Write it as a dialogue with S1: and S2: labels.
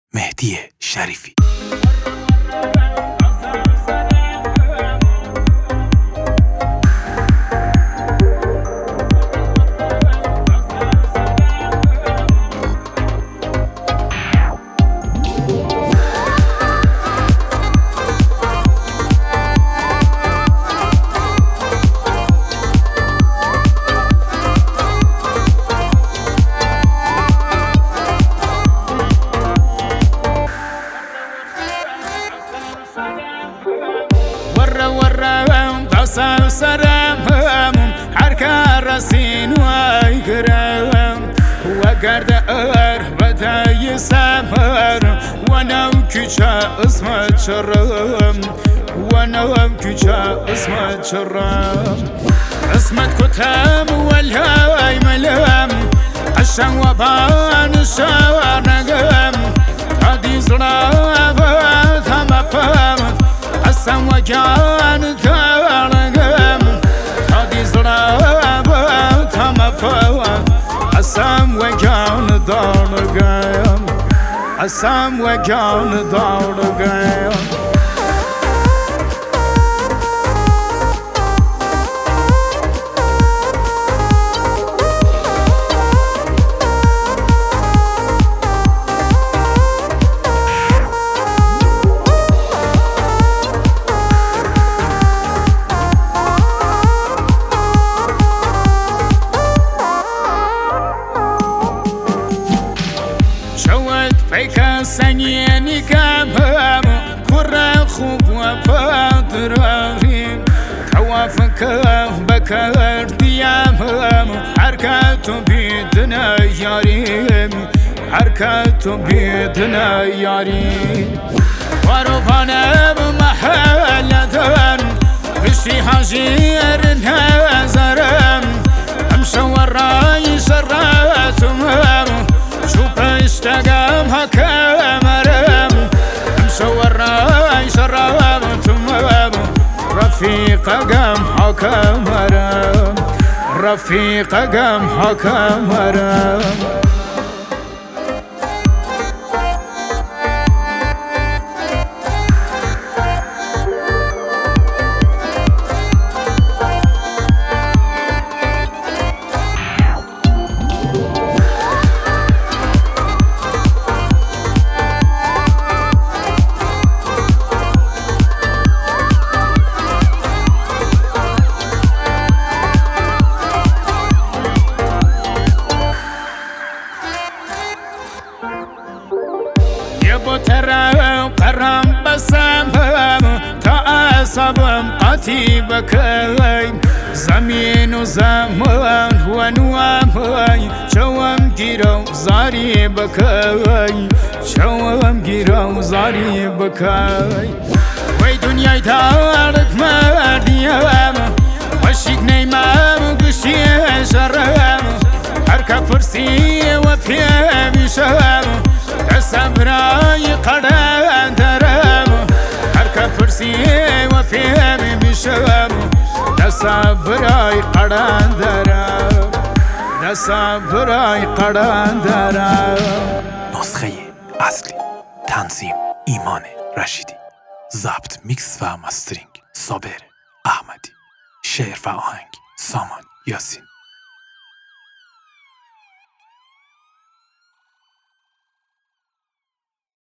S1: مهدی شریفی.
S2: قصة سرم حركة رسين ويكرم وقرد بتاي سمر وانا كيشا اسمه شرم وانا كيشا اسمه شرم اسمت كتم والهاي ملم عشان وبان الشوار نقم هادي زرابة ثم فهم عسان وجان تارقم هادي زرابة ثم فهم عسان وجان دارقم عسان وجان دارقم بيكا سنيني كامام كرة خوب وفاطرهم توافك بكر ديامهم حركات بيدنا ياريم حركات بيدنا ياريم ورفانا بمحلة بشي حجير نازرم امشوا الراي شراتهم شوف اشتقام هكامرم مشور راي شرابتم رفيق قام حكامرم رفيق قام حكامرم ترى قرم بسام تعصبم قتيبك زمين وزمان ونوام شوام جيرو زاري بكاي شوام جيرو زاري بكاي وي دنيا دارك مرديام وشيك نيمام قشي شرام حركة فرسي وفي بشام صبراي قدان درام حركة فرسي وفي بشام صبراي قدان درام صبراي قدان درام.
S1: نسخه اصلی تنظیم ایمان رشیدی، ضبط میکس و مسترینگ صابر احمدی، شعر و آهنگ سامان یاسین.